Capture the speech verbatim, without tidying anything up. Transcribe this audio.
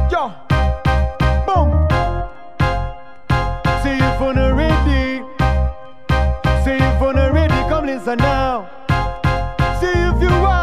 Yo, boom. See if you're not ready. See if you're not ready, come listen now. See if you are.